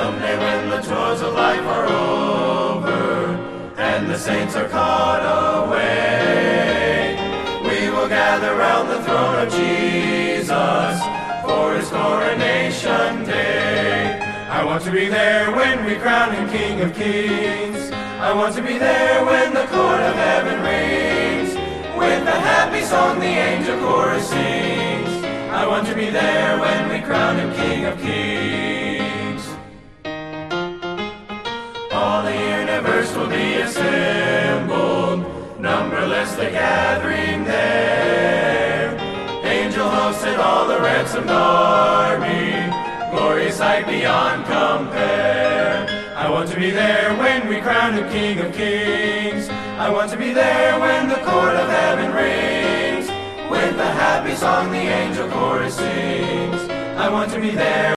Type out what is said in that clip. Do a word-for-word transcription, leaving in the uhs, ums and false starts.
someday when the toils of life are over and the saints are caught away, we will gather round the throne of Jesus for his coronation day. I want to be there when we crown him King of Kings. I want to be there when the court of heaven rings with the happy song the angel chorus sings. I want to be there when we crown him King of Kings. All the universe will be assembled, numberless the gathering there. Angel hosts and all the ransomed army, glorious sight beyond compare. I want to be there when we crown him King of Kings. I want to be there when the court of heaven rings with the happy song the angel chorus sings. I want to be there